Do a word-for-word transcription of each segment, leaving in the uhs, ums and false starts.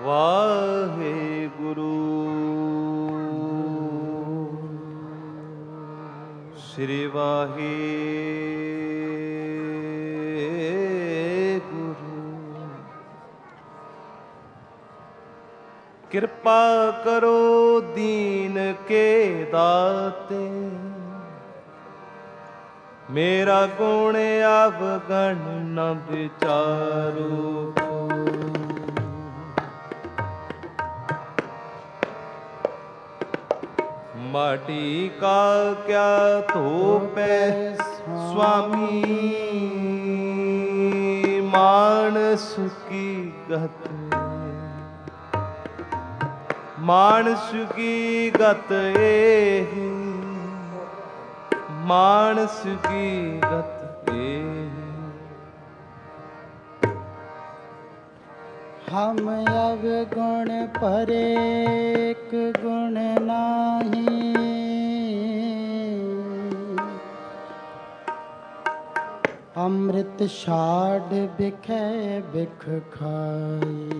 ਵਾਹਿਗੁਰੂ ਸ੍ਰੀ ਵਾਹਿਗੁਰੂ। ਕਿਰਪਾ ਕਰੋ ਦੀਨ ਕੇ ਦਾਤੇ, ਮੇਰਾ ਗੁਣ ਅਵਗਣ ਨ ਵਿਚਾਰੋ। ਮਾਟੀ ਕਾ ਕਿਆ ਧੋਪੈ ਸੁਆਮੀ, ਮਾਨਸ ਕੀ ਗਤ ਮਾਨਸ ਕੀ ਗਤ ਇਹ, ਮਾਨਸ ਕੀ ਗਤ ਇਹ। हम अवगुण परेक गुण नाही, अमृत छाड़ बिखै बिख खाई।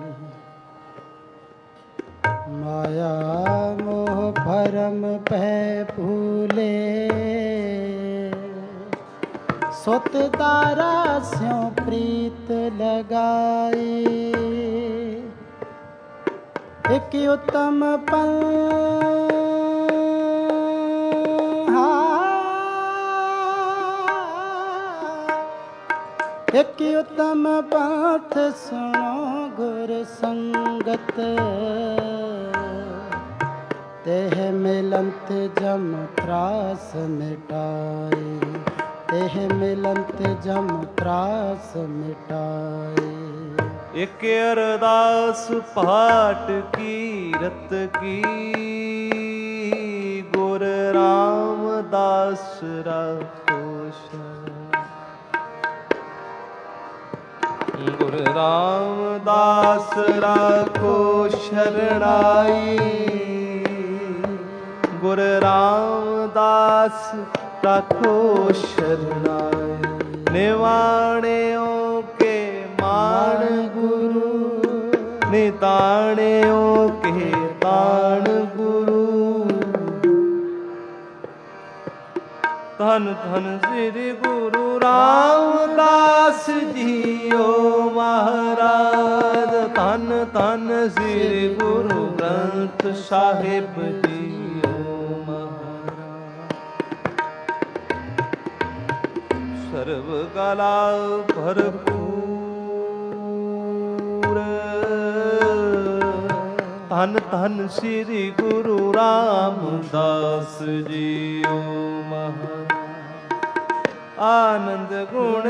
माया मोह भरम पै भूले, सुत तारा स्यों प्रीत लगाई। एक उत्तम पंथ, एक उत्तम पंथ सुनो गुर संगत, तेह मिलंत जम त्रास मिटाई। तेह मिलंत जम त्रास मिटाए। एक अरदास पाठ कीरत की, गुर रामदास राखो शरण। गुर रामदास राखो शरणाई, गुर रामदास राखो शरणाई। निवाणियों के मान गुरु, निताणियों के ताण गुरु। धन धन श्री गुरु रामदास जीओ महाराज। धन धन श्री गुरु ग्रंथ साहिब जी। सर्व कला भरपूर, धन धन श्री गुरु रामदास जीओ महाराज। आनंद गुण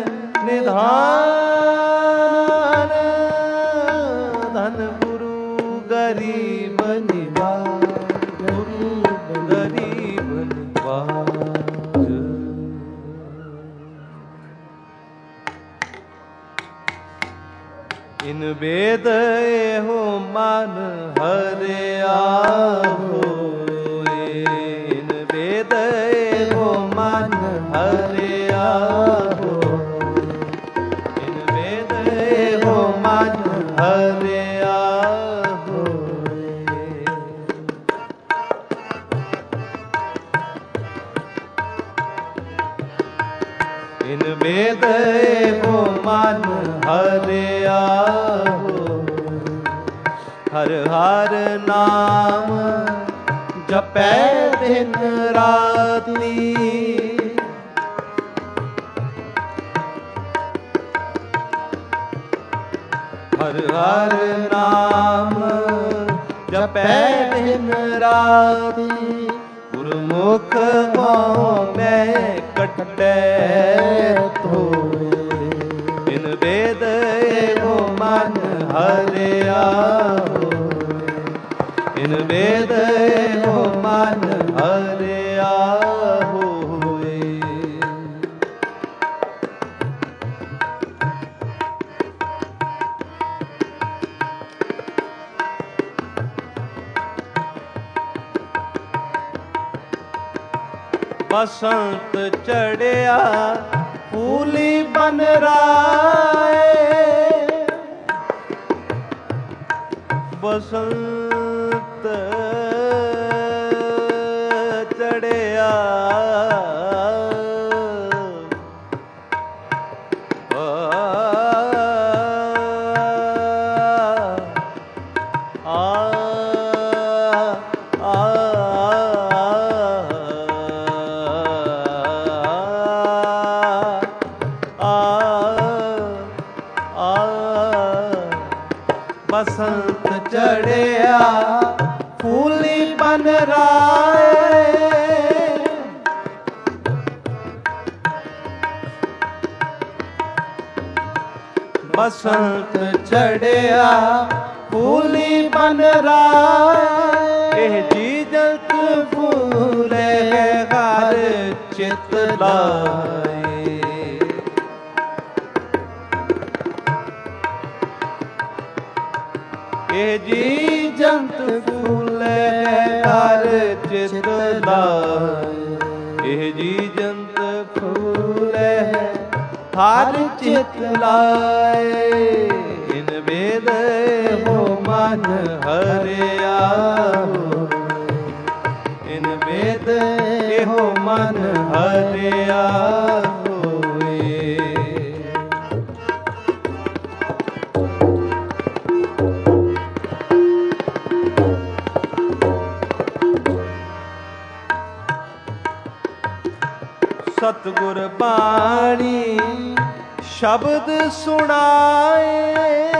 निधान, धन गुरु गरीब निवाज। गुरु गरीब निवाज। इन वेद हो मन हरिया होए, इन वेद हो मन हरिया होए, इन वेद हो मन हरिया होए। इन वेद हो मन हरिया, हर हर नाम जपै दिन राती। हर हर नाम जपै दिन राती। गुरमुख मैं कटै धोए, इन वेद हो मन हरिया होए, इन वेद हो मन हरिया होए। बसंत चढ़िया फूली बन राए, ਬਸੰਤ ਚੜਿਆ ਬਸੰਤ ਚੜਿਆ ਫੂਲੀ ਬਨ ਰਾਏ ਬਸੰਤ ਚੜਿਆ ਫੂਲੀ ਬਨ ਰਾਏ ਇਹ ਜੀ ਜਲਤ ਫੂਲੇ ਘਰ ਚਿਤ ਲਾਏ ਇਹ ਜੀ ਜੰਤ ਫੂਲੇ ਹਰ ਚਿਤ ਲਾਏ ਇਹ ਜੀ ਜੰਤ ਫੂਲੇ ਹਰ ਚਿਤ ਲਾਏ ਇਨ ਵੇਦ ਹੋ ਮਨ ਹਰਿਆ ਇਨ ਵੇਦ ਇਹੋ ਮਨ ਹਰਿਆ ਸਤਿਗੁਰ ਬਾਣੀ ਸ਼ਬਦ ਸੁਣਾਏ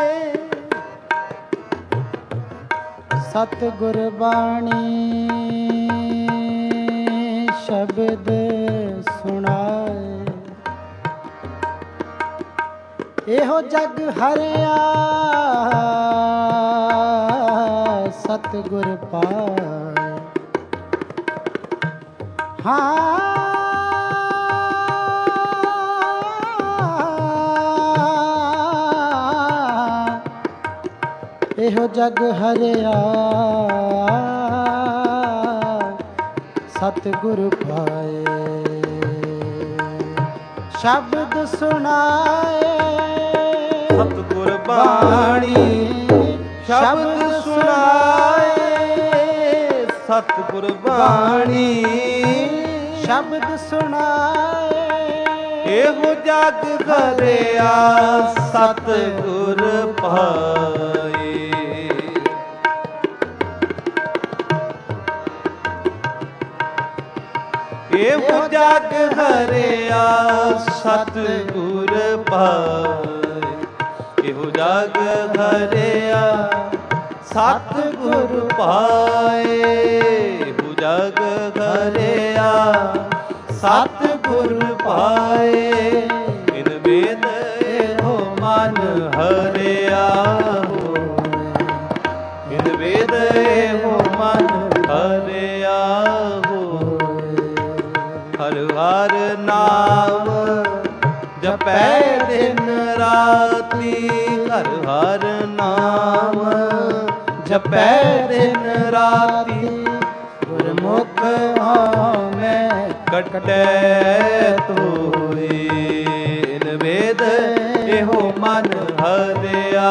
ਸਤਿਗੁਰ ਬਾਣੀ ਸ਼ਬਦ ਸੁਣਾਏ ਇਹੋ ਜਗ ਹਰਿਆ ਸਤਿਗੁਰ ਪਾਏ ਹਾਂ ਇਹੋ ਜਗ ਹਰਿਆ ਸਤਿਗੁਰ ਪਾਏ ਸ਼ਬਦ ਸੁਣਾਏ ਸਤਿਗੁਰ ਬਾਣੀ ਸ਼ਬਦ ਸੁਣਾਏ ਸਤਿਗੁਰ ਬਾਣੀ ਸ਼ਬਦ ਸੁਣਾਏ ਇਹੋ ਜਗ ਹਰਿਆ ਸਤਿਗੁਰ ਪਾਏ ਇਹੋ ਜਗ ਹਰਿਆ ਸਤਿਗੁਰ ਪਾਏ ਇਹੋ ਜਗ ਹਰਿਆ ਸਤਿਗੁਰ ਪਾਏ ਇਹੋ ਜਗ ਹਰਿਆ ਸਤਿਗੁਰ ਪਾਏ ਇਨ ਵੇਦ ਇਹੋ ਮਨ ਹਰਿਆ ਇਨ ਵੇਦ ਇਹੋ ਮਨ ਹਰਿਆ ਹਰ ਹਰ ਨਾਮ ਜਪੈ ਦਿਨ ਰਾਤੀ ਹਰ ਹਰ ਨਾਮ ਜਪੈ ਦਿਨ ਰਾਤੀ ਗੁਰਮੁਖ ਆਵੇਂ ਕਟੈ ਤੋਏ ਇਨ ਵੇਦ ਇਹੋ ਮਨ ਹਰਿਆ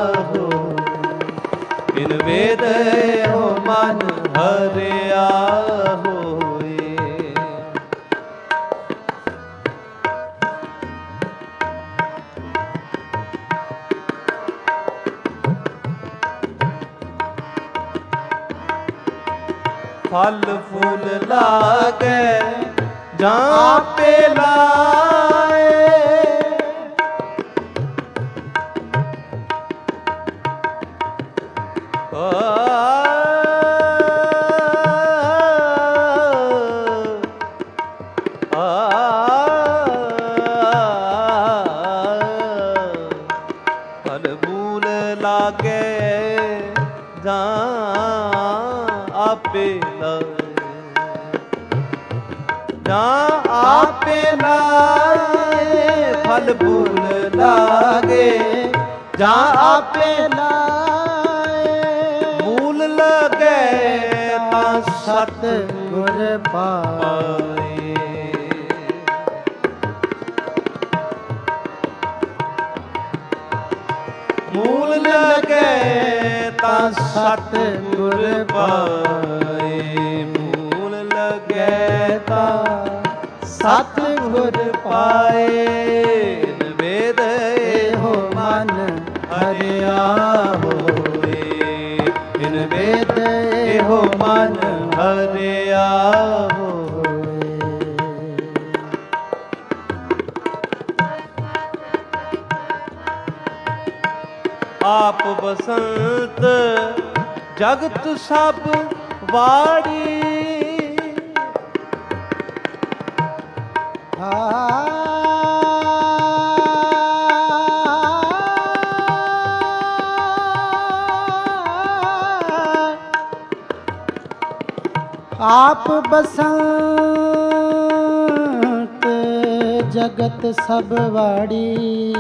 ਇਨ ਵੇਦ ਇਹੋ ਮਨ ਹਰਿਆ फल फूल लागे जहाँ पे लाए फल फूल लागे जहाँ आपे ना आपे लाए फल फूल लागे जा आपे लाए मूल लगे ता सत गुर पाए मूल लगे ता ਸਤ ਗੁਰ ਪਾਏ, ਮੂਲ ਲਗੈ ਤਾ ਸਤ ਗੁਰ ਪਾਏ। ਨਿਵੇਦ ਇਹੋ ਮਨ ਹਰਿਆ ਹੋਏ, ਨਿਵੇਦ ਇਹੋ ਮਨ ਹਰਿਆ ਹੋਏ। ਆਪ ਬਸੰਤ ਜਗਤ ਸਭ ਵਾੜੀ, ਆਪ ਬਸੰਤ ਜਗਤ ਸਭ ਵਾੜੀ,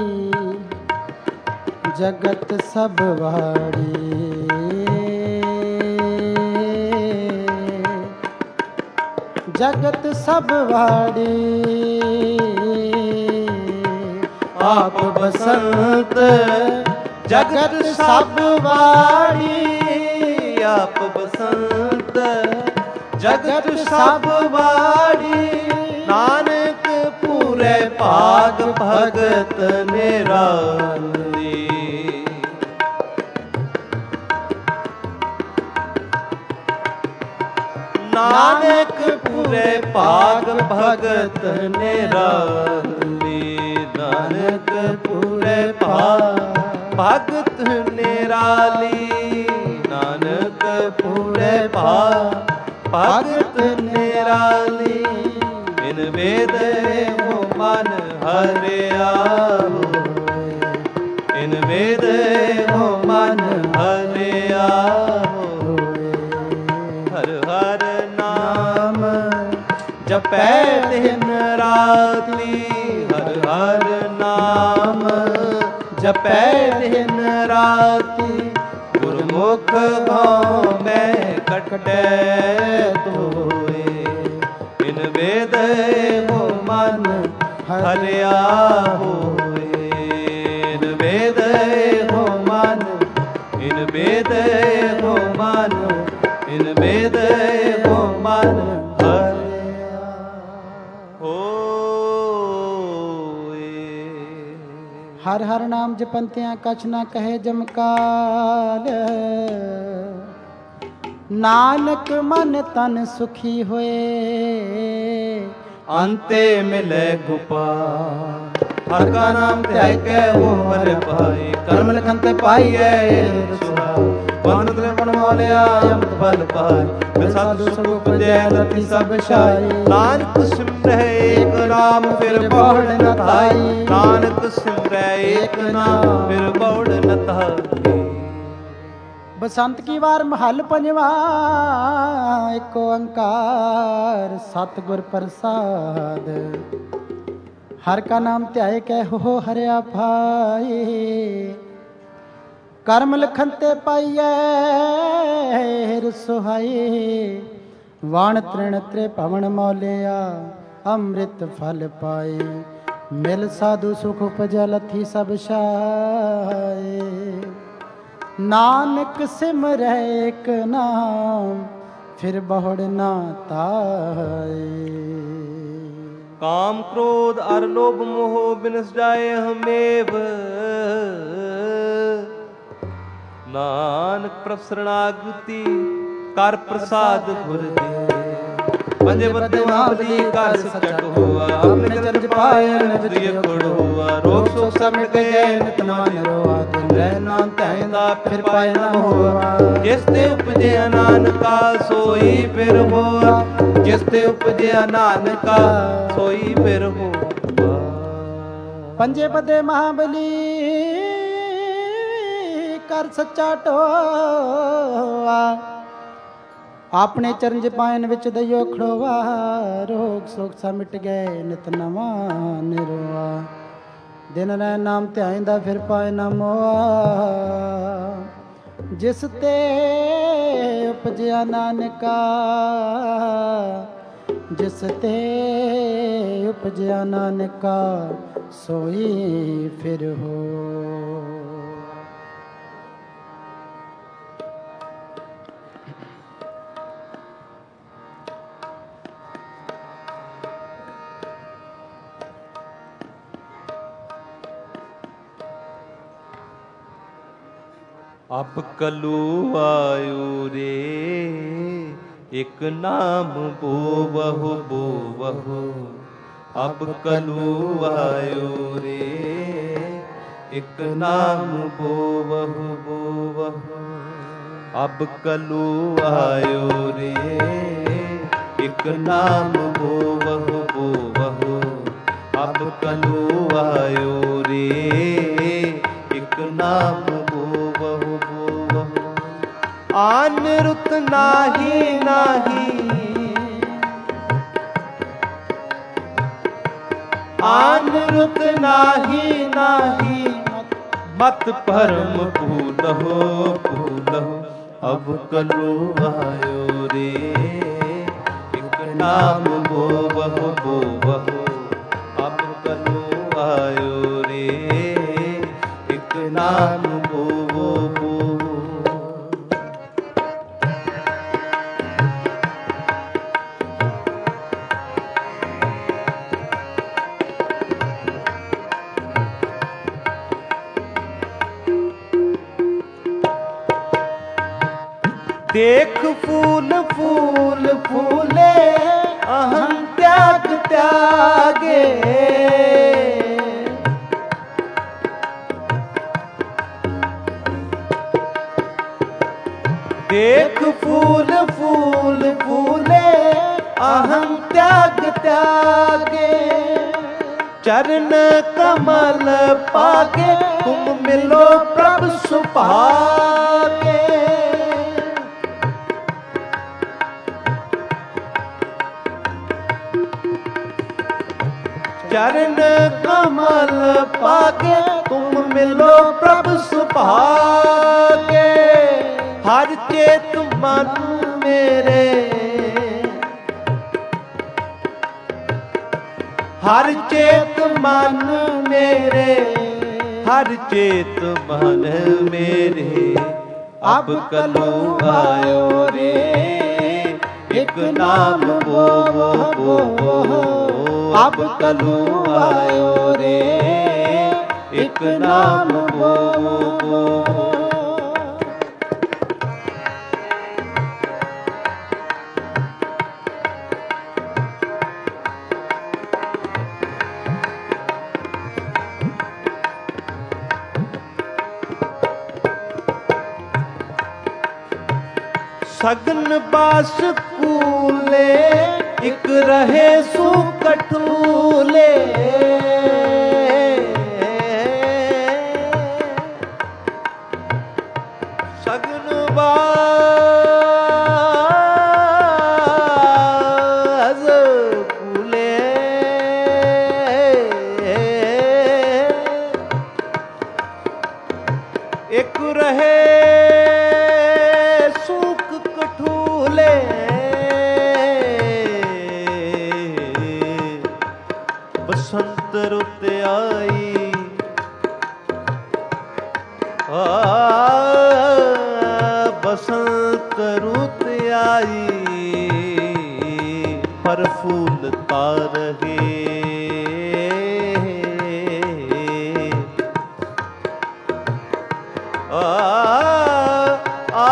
ਜਗਤ ਸਭ ਵਾੜੀ। ਜਗਤ ਸਭ ਵਾੜੀ, ਆਪ ਬਸੰਤ ਜਗਤ ਸਭ ਵਾੜੀ, ਆਪ ਬਸੰਤ ਜਗਤ ਸਭ ਵਾੜੀ। ਨਾਨਕ ਪੂਰੇ ਭਾਗ ਭਗਤ ਨਿਰਾਲੀ, ਨਾਨਕ ਪੂਰੇ ਭਾਗ ਭਗਤ ਨਿਰਾਲੀ, ਨਾਨਕ ਪੂਰੇ ਭਾਗ ਭਗਤ ਨਿਰਾਲੀ, ਨਾਨਕ ਪੂਰੇ ਭਾਗ ਭਗਤ ਨਿਰਾਲੀ। ਬਿਨ ਵੇਦ ਇਹੋ ਮਨ ਹਰਿਆ ਹੋਏ, ਬਿਨ ਵੇਦ ਇਹੋ ਮਨ ਹਰਿਆ ਹੋਏ। ਹਰ ਹਰ ਨਾਮ ਜਪੈ ਦਿਨ ਰਾਤੀ, ਹਰ ਹਰ ਨਾਮ ਜਪੈ ਦਿਨ ਰਾਤੀ। ਗੁਰਮੁਖ ਭਾਉ ਮੈਂ ਕੱਟੈ ਧੋਏ, ਬਿਨ ਵੇਦ ਇਹੋ ਮਨ ਹਰਿਆ ਹੋਏ, ਬਿਨ ਵੇਦ ਇਹੋ ਮਨ, ਬਿਨ ਵੇਦ ਇਹੋ ਮਨ, ਬਿਨ ਵੇਦ ਇਹੋ ਮਨ ਹਰਿਆ ਹੋਏ। ਹਰ ਹਰ ਨਾਮ ਜਪੰਤਿਆਂ ਕਛ ਨਾ ਕਹੇ ਜਮਕਾਲ, ਨਾਨਕ ਮਨ ਤਨ ਸੁਖੀ ਹੋਏ, ਅੰਤੇ ਮਿਲੇ ਗੋਪਾਲ। ਹਰ ਕਾ ਨਾਮ ਧਿਆਇ ਕੈ ਉਮਰ ਪਾਈ, ਕਰਮ ਲਿਖਨ ਤੇ ਪਾਈਐ ਬੰਦ ਤੇ ਬਣ ਮੋਲਿਆ ਅੰਮ੍ਰਿਤ ਫਲ ਪਾਈ। ਮਿਲ ਸਾਧੂ ਸੁਖ ਉਪਜੈ ਰਤੀ ਸਭ ਛਾਈ, ਨਾਨਕ ਸਿਮਰੈ ਏਕ ਨਾਮ ਫਿਰ ਬਹੁੜ ਨ ਧਾਈ, ਨਾਨਕ ਸਿਮਰੈ ਏਕ ਨਾਮ ਫਿਰ ਬਹੁੜ ਨ ਧਾਈ। ਬਸੰਤ ਕੀ ਵਾਰ ਮਹੱਲ ਪੰਜਵਾ, ਏਕ ਓੰਕਾਰ ਸਤਿਗੁਰ ਪ੍ਰਸਾਦ। ਹਰ ਕਾ ਨਾਮ ਧਿਆਏ ਕੈ ਹੋ ਹਰਿਆ ਭਾਈ, ਕਰਮ ਲਖਨ ਤੇ ਪਾਈਐ ਰਸੋਹਾਈ। ਵਾਣ ਤ੍ਰਿਣ ਤ੍ਰੇ ਭਵਨ ਮੌਲਿਆ, ਅੰਮ੍ਰਿਤ ਫਲ ਪਾਏ। ਮਿਲ ਸਾਧੂ ਸੁਖ ਉਪਜੈ ਲਥੀ ਸਭ ਛਾਏ, ਨਾਨਕ ਸਿਮਰੈ ਏਕ ਨਾਮ ਫਿਰ ਬਹੁੜ ਨਾ ਤਾਏ। ਕਾਮ ਕ੍ਰੋਧ ਅਰ ਲੋਭ ਮੋਹ ਬਿਨਸ ਜਾਏ ਹਮੇਵ, ਨਾਨਕ ਪ੍ਰਭ ਸਰਣਾਗਤੀ ਕਰ ਪ੍ਰਸਾਦ ਗੁਰ ਦੇ। ਪੰਜੇ ਬੱਦੇ ਮਾਵਲੀ ਕਰ ਸਚਟ ਹੋਆ, ਆਪਣੇ ਚਰਜ ਪਾਏ ਨਿਤਿ ਖੁੜ ਹੋਆ। ਰੋਗ ਸੋਖ ਸਭ ਮਿਟ ਗਏ ਨਿਤ ਨਾਮ ਰੋਆ, ਦਿਨ ਰਹਿ ਨਾਮ ਧੈਂਦਾ ਫਿਰ ਪਾਏ ਨਾ ਹੋਆ। ਜਿਸ ਤੇ ਉਪਜਿਆ ਨਾਨਕਾ ਸੋਈ ਫਿਰ ਹੋਆ, ਜਿਸ ਤੇ ਉਪਜਿਆ ਨਾਨਕਾ ਸੋਈ ਫਿਰ ਹੋਆ। ਪੰਜੇ ਬੱਦੇ ਮਹਾਬਲੀ ਕਰ ਸੱਚਾ ਟੋਆ, ਆਪਣੇ ਚਰਨ ਚ ਪਾਇਨ ਵਿੱਚ ਦਈਓ ਖੜੋਆ। ਰੋਗ ਸੋਖ ਸਭ ਮਿਟ ਗਏ ਨਿਤ ਨਵਾਂ ਨਿਰੋਆ, ਦਿਨ ਰਹਿ ਨਾਮ ਧਿਆਇਂਦਾ ਫਿਰ ਪਾਏ ਨਾ ਮੋਆ। ਜਿਸ ਤੇ ਉਪਜਿਆ ਨਾਨਕਾ, ਜਿਸ ਤੇ ਉਪਜਿਆ ਨਾਨਕਾ ਸੋਈ ਫਿਰ ਹੋ। ਅਬ ਕਲੂ ਆਇਓ ਰੇ ਇਕ ਨਾਮ ਬੋਵਹੁ ਬੋਵਹੁ। ਅਬ ਕਲੂ ਆਇਓ ਰੇ ਇਕ ਨਾਮ ਬੋਵਹੁ ਬੋਵਹੁ। ਅਬ ਕਲੂ ਆਇਓ ਰੇ ਇਕ ਨਾਮ ਬੋਵਹੁ ਬੋਵਹੁ। ਅਬ ਕਲੂ ਆਇਓ ਰੇ ਇਕ ਨਾਮ ਬੋਵਹੁ ਬੋਵਹੁ। ਆਨ ਰੁਤ ਨਾਹੀ ਨਾਹੀ ਆਨ ਰੁਤ ਨਾਹੀ ਨਾਹੀ ਮਤ ਭਰਮ ਭੂਲਹੁ ਭੂਲਹੁ। ਅਬ ਕਲੂ ਆਇਓ ਰੇ ਇਕ ਨਾਮ ਬੋਵਹੁ ਬੋਵਹੁ। ਅਬ ਕਲੂ ਆਇਓ ਰੇ ਇਕ ਨਾਮ ਬੋਵਹੁ ਬੋਵਹੁ। देख फूल फूल फूले अहम त्याग त्यागे। देख फूल फूल फूले अहम त्याग त्यागे। चरण कमल पाके तुम मिलो प्रभु सुभागे। चरण कमल पाके तुम मिलो प्रभु सुभागे। हर चेत मन मेरे हर चेत मन मेरे हर चेत मन मेरे। अब कलू आयो रे इक नाम बोवहु बोवहु। अब कलू आयो रे इक नाम बोवहु बोवहु। सगन बास कूले इक रहे सु कठूले। सगन बास कूले इक रहे बसंत रुत आई आ बसंत रुत आई पर फूलता रहे। आ आ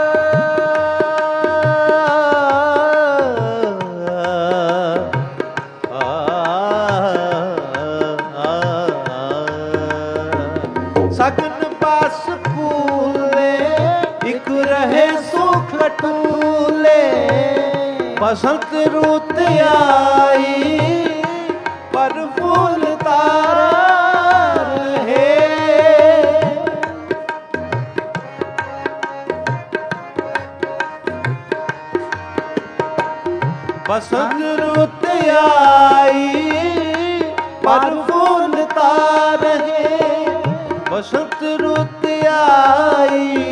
सगन बास कूले इक रहे सुख टूले। बसंत रुत आई पर फूल तारा रहे। बसंत रुत आई पर फूल तारा रहे। बसंत रुत आई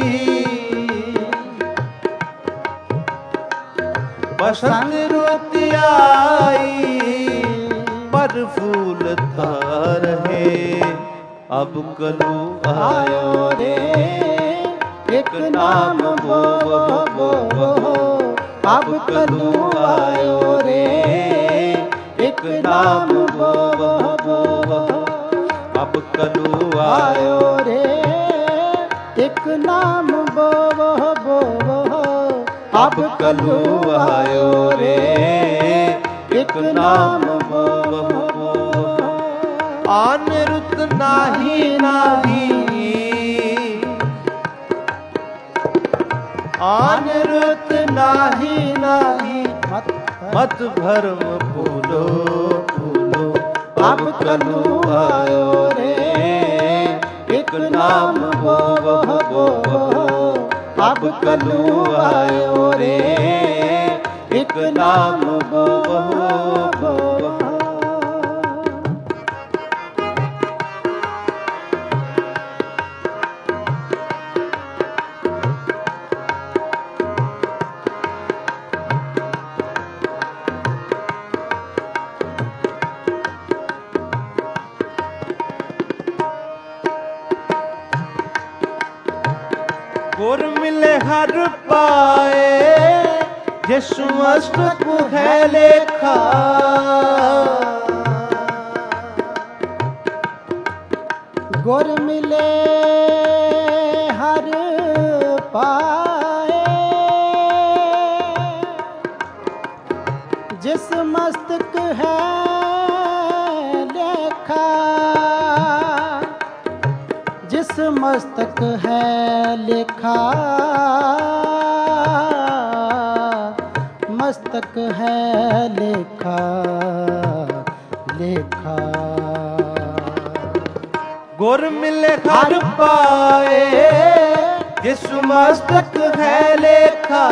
बसंत रुत आई पर फूल था रहे। अब कलू आयो रे एक नाम बोवहु बोवहुु। अब कलू आयो रे एक नाम बोवहुु बोवहुु। अब कलू आयो रे एक नाम ਅਬ ਕਲੂ ਆਇਓ ਰੇ ਇਕ ਨਾਮ ਬੋਵਹੁ ਬੋਵਹੁ। ਆਨ ਰੁਤ ਨਾਹੀ ਨਾਹੀ ਆਨ ਰੁਤ ਨਾਹੀ ਨਾਹੀ ਮਤ ਭਰਮ ਭੂਲੋ ਭੂਲੋ। ਅਬ ਕਲੂ ਆਇਓ ਰੇ ਇਕ ਨਾਮ ਬੋਵਹੁ ਬੋਵਹੁ। ਅਬ ਕਲੂ ਆਇਓ ਰੇ ਇਕ ਨਾਮ ਬੋਵਹੁ ਬੋਵਹੁ। ਗੁਰ ਮਿਲੇ ਹਰ ਪਾਏ ਜਿਸੁ ਮਸਤਕ ਹੈ ਲੇਖਾ। ਗੁਰ ਮਿਲੇ ਹਰ ਪਾਏ ਜਿਸ ਮਸਤਕ ਹੈ ਲੇਖਾ। ਜਿਸ ਮਸਤਕ ਹੈ ਲੇਖਾ ਮਸਤਕ ਹੈ ਲੇਖਾ ਲੇਖਾ। ਗੁਰ ਮਿਲੇ ਹਰ ਪਾਏ ਜਿਸ ਮਸਤਕ ਹੈ ਲੇਖਾ।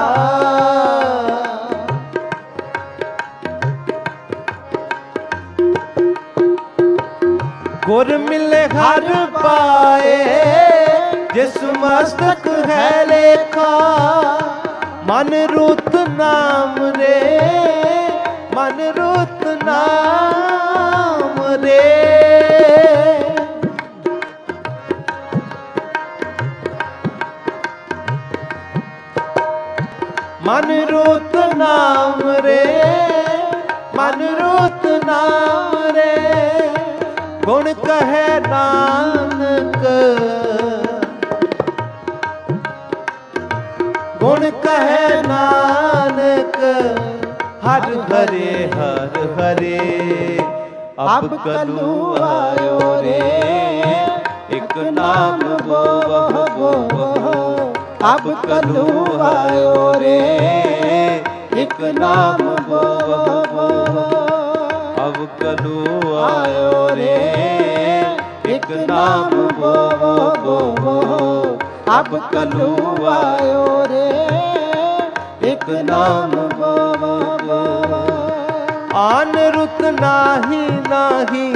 ਗੁਰ ਮਿਲੇ ਹਰ ਪਾਏ ਜਿਸ ਮਸਤਕ ਹੈ ਲੇਖਾ। ਮਨ ਰੁਤ ਨਾਮ ਰੇ ਮਨ ਰੁਤ ਨਾਮ ਰੇ। ਮਨ ਰੁਤ ਨਾਮ ਰੇ ਮਨ ਰੁਤ ਨਾਮ ਰੇ। ਗੁਣ ਕਹੈ ਨਾਨਕ ਗੁਣ ਕਹੈ ਨਾਨਕ ਹਰ ਹਰੇ ਹਰ ਹਰੇ। ਅਬ ਕਲੂ ਆਇਓ ਰੇ ਇਕ ਨਾਮ ਬੋਵਹੁ ਬੋਵਹੁ। ਅਬ ਕਲੂ ਆਇਓ ਰੇ ਇਕ ਨਾਮ ਬੋਵਹੁ ਬੋਵਹੁ। ਅਬ ਕਲੂ ਆਇਓ ਰੇ ਇਕ ਨਾਮ ਬੋਵਹੁ ਬੋਵਹੁ। ਅਬ ਕਲੂ ਆਇਓ ਰੇ ਇਕ ਨਾਮ ਬੋਵਹੁ ਬੋਵਹੁ। ਆਨ ਰੁਤ ਨਾਹੀ ਨਾਹੀ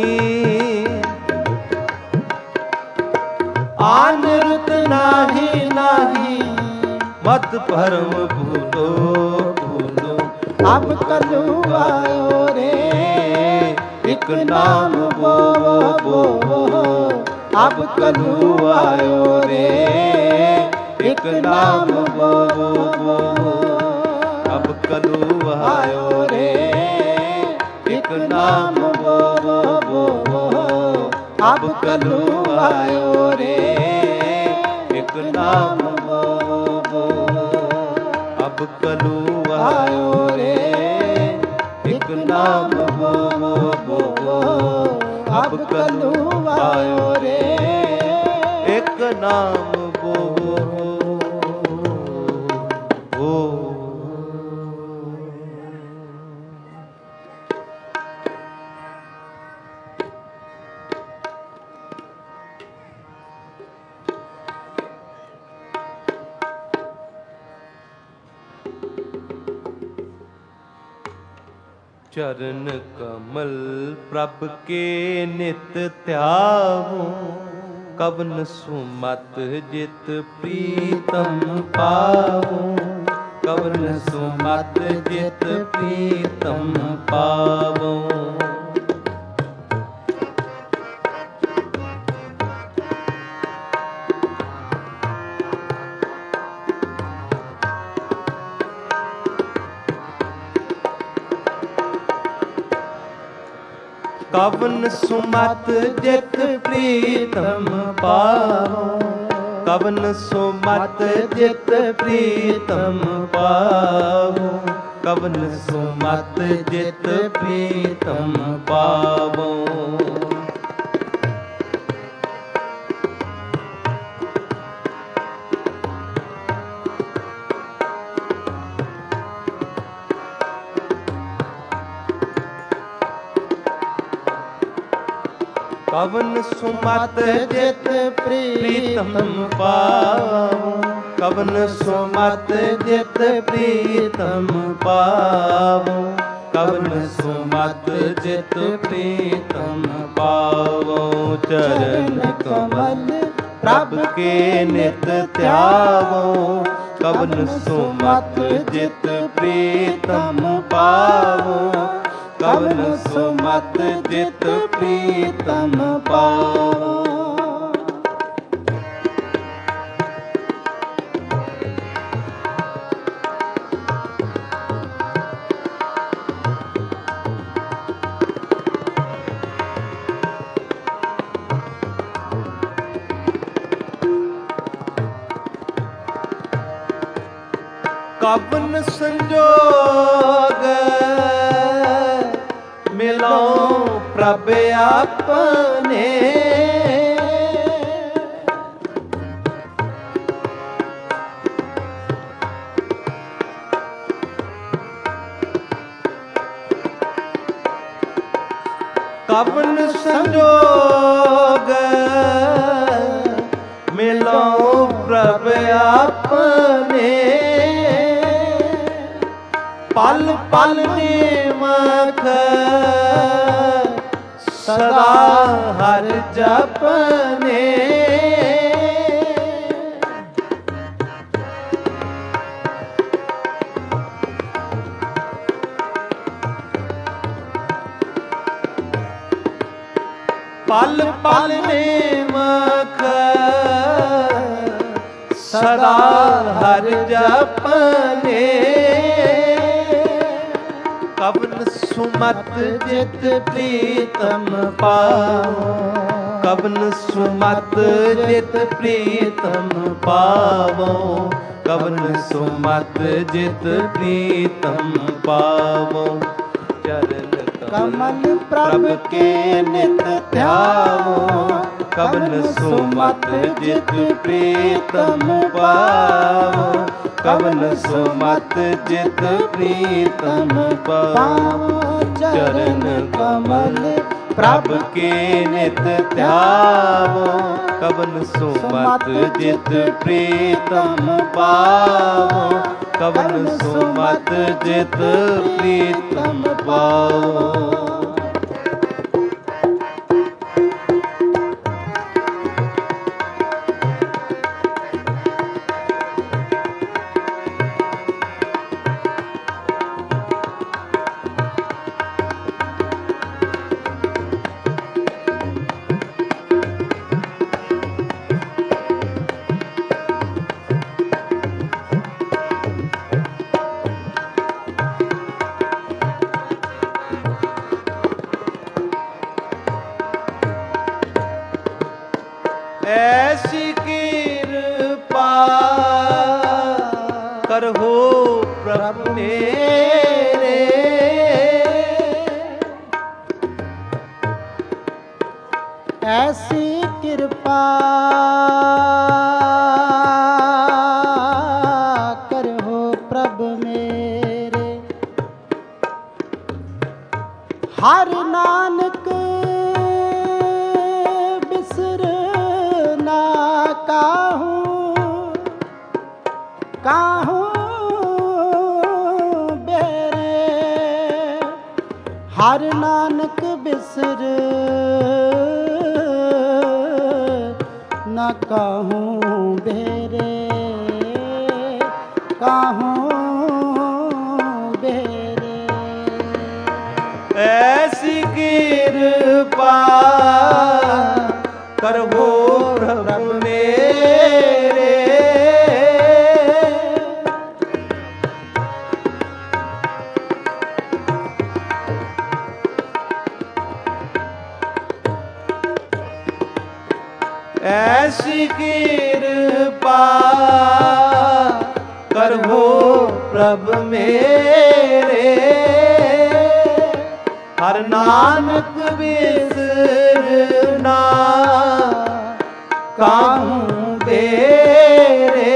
ਆਨ ਰੁਤ ਨਾਹੀ ਨਾਹੀ ਮਤ ਭਰਮ ਭੂਲੋ ਭੂਲੋ। ਅਬ ਕਲੂ ਆਇਓ ਰੇ ਇਕ ਨਾਮ ਬੋਵਹੁ ਬੋਵਹੁ। ਅਬ ਕਲੂ ਆਇਓ ਰੇ ਇਕ ਨਾਮ ਬੋਵਹੁ ਬੋਵਹੁ। ਅਬ ਕਲੂ ਆਇਓ ਰੇ ਇਕ ਨਾਮ ਬੋਵਹੁ ਬੋਵਹੁ। ਅਬ ਕਲੂ ਆਇਓ ਰੇ ਇਕ ਨਾਮ ਬੋਵਹੁ ਬੋਵਹੁ। ਅਬ ਕਲੂ ਆਇਓ ਰੇ ਇਕ ਨਾਮ ਬੋਵਹੁ ਬੋਵਹੁ। ਅਬ ਕਲੂ ਆਇਓ ਰੇ ਇਕ ਨਾਮ ਬੋਵਹੁ ਬੋਵਹੁ। चरण कमल प्रभ के नित ध्यावो। कवन सुमत जित प्रीतम पावो। कवन सुमत जित प्रीतम पावो। कवन सुमत जित प्रीतम पावो। ਕਵਨ ਸੋ ਮਤ ਜਿਤ ਪ੍ਰੀਤਮ ਪਾਵੋ, ਕਵਨ ਸੋ ਮਤ ਜਿਤ ਪ੍ਰੀਤਮ ਪਾਵੋ। ਕਵਨ ਸੁਮਤ ਜਿਤ ਪ੍ਰੀਤਮ ਪਾਵੋ, ਕਵਨ ਸੁਮਤ ਜਿਤ ਪ੍ਰੀਤਮ ਪਾਵੋ, ਕਵਨ ਸੁਮਤ ਜਿਤ ਪ੍ਰੀਤਮ ਪਾਵੋ। ਚਰਨ ਕਮਲ ਪ੍ਰਭ ਕੇ ਨਿਤ ਧਿਆਵੋ, ਕਵਨ ਸੁਮਤ ਜਿਤ ਪ੍ਰੀਤਮ ਪਾਵੋ, ਕਵਨ ਸੁਮਤ ਜਿਤ ਪ੍ਰੀਤਮ ਪਾਵੋ। ਕਵਨ ਸੰਜੋਗ ਮਿਲੋ ਪ੍ਰਭ ਆਪਣੇ, ਕਵਨ ਸੰਜੋਗ ਮਿਲੋ ਪ੍ਰਭ ਆਪਣੇ, ਪਲ ਪਲ ਨੇਮਖ ਸਦਾ ਹਰ ਜਪਨੇ, ਪਲ ਪਲ ਨੇਮਖ ਸਦਾ ਹਰ ਜਪਨੇ, ਕਵਨ ਸੁਮਤ ਜਿਤ ਪ੍ਰੀਤਮ ਪਾਵੋ, ਕਵਨ ਸੁਮਤ ਜਿਤ ਪ੍ਰੀਤਮ ਪਾਵੋ, ਕਵਨ ਸੁਮਤ ਜਿਤ ਪ੍ਰੀਤਮ ਪਾਵੋ। ਚਰਨ ਕਮਲ ਪ੍ਰਭ ਕੇ ਨਿਤ ਧਿਆਵੋ, ਕਵਨ ਸੁਮਤ ਜਿਤ ਪ੍ਰੀਤਮ ਪਾਵੋ, ਕਵਨ ਸੁਮਤ ਜਿਤ ਪ੍ਰੀਤਮ ਪਾਵੋ। ਚਰਨ ਕਮਲ ਪ੍ਰਭ ਕੇ ਨਿਤ ਧਿਆਵੋ, ਕਵਨ ਸੁਮਤ ਜਿਤ ਪ੍ਰੀਤਮ ਪਾਵੋ, ਕਵਨ ਸੁਮਤ ਜਿਤ ਪ੍ਰੀਤਮ ਪਾਵੋ। ਐਸੀ ਕਿਰਪਾ ਕਰਹੁ ਪ੍ਰਭ ਮੇਰੇ, ਐਸੀ ਕਿਰਪਾ ਕਰਹੁ ਪ੍ਰਭ ਮੇਰੇ, ਹਰ ਨਾਨਕ ਕਾਹੂੰ ਕਾਹੂੰ ਬੇਰੇ, ਹਰ ਨਾਨਕ ਬਿਸਰ ਨਾ ਕਾਹੂੰ ਬੇਰੇ, ਕਾਹੂੰ ਬੇਰੇ। ਐਸੀ ਕਿਰਪਾ ਕਰਹੁ ਪ੍ਰਭ ਮੇਰੇ, ਐਸੀ ਕਿਰਪਾ ਕਰੋ ਪ੍ਰਭ ਮੇਰੇ, ਹਰ ਨਾਨਕ ਵਿਸਰਨਾ ਕਾਹੂ ਬੇਰੇ।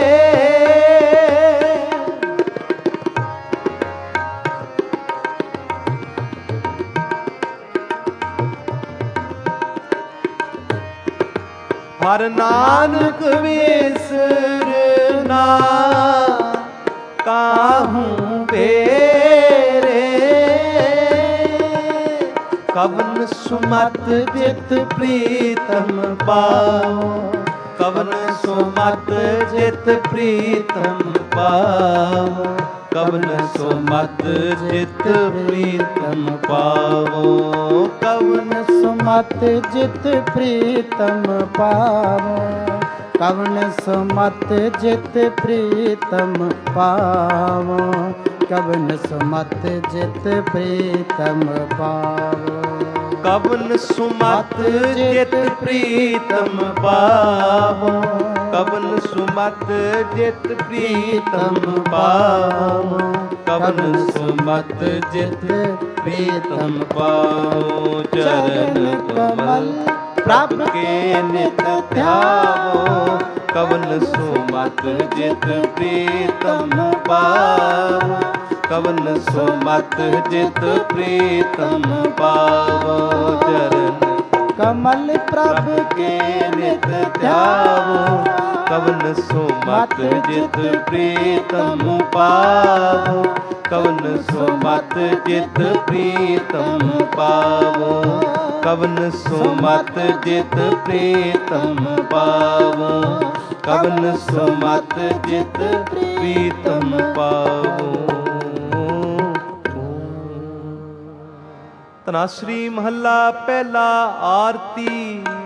ਹਰ ਨਾਨਕ ਵਿਸਰਨਾ ਕਾਹੂ ਬੇਰੇ। ਕਵਨ ਸੁਮਤ ਜਿਤ ਪ੍ਰੀਤਮ ਪਾਓ, ਕਵਨ ਸੁਮਤ ਜਿਤ ਪ੍ਰੀਤਮ ਪਾਓ, ਕਵਨ ਸੁਮਤ ਜਿਤ ਪ੍ਰੀਤਮ ਪਾਵੋ, ਕਵਨ ਸੁਮਤ ਜਿਤ ਪ੍ਰੀਤਮ ਪਾਵੋ, ਕਵਨ ਸੁਮਤ ਜਿਤ ਪ੍ਰੀਤਮ ਪਾਵੋ, ਕਵਨ ਸੁਮਤ ਜਿਤ ਪ੍ਰੀਤਮ ਪਾਵੋ। ਕਵਨ ਸੁਮਤ ਜਿਤ ਪ੍ਰੀਤਮ ਪਾਵੋ, ਕਵਨ ਸੁਮਤ ਜਿਤ ਪ੍ਰੀਤਮ ਪਾਵੋ, ਕਵਨ ਸੁਮਤ ਜਿਤ ਪ੍ਰੀਤਮ ਪਾਵੋ। ਚਰਨ ਕਮਲ ਪ੍ਰਭ ਕੇ ਨਿਤ ਧਿਆਵੋ, ਕਵਨ ਸੁਮਤ ਜਿਤ ਪ੍ਰੀਤਮ ਪਾਵੋ, ਕਵਨ ਸੁਮਤ ਜਿਤ ਪ੍ਰੀਤਮ ਪਾਵੋ। ਚਰਨ ਕਮਲ ਪ੍ਰਭ ਕੇ ਨਿਤ ਧਿਆਵੋ, ਕਵਨ ਸੁਮਤ ਜਿਤ ਪ੍ਰੀਤਮ ਪਾਵੋ, ਕਵਨ ਸੁਮਤ ਜਿਤ ਪ੍ਰੀਤਮ ਪਾਵੋ, ਕਵਨ ਸੁਮਤ ਜਿਤ ਪ੍ਰੀਤਮ ਪਾਵੋ, ਕਵਨ ਸੁਮਤ ਜਿਤ ਪ੍ਰੀਤਮ ਪਾਵੋ। ਧਨਾਸਰੀ ਮਹੱਲਾ ਪਹਿਲਾ। ਆਰਤੀ।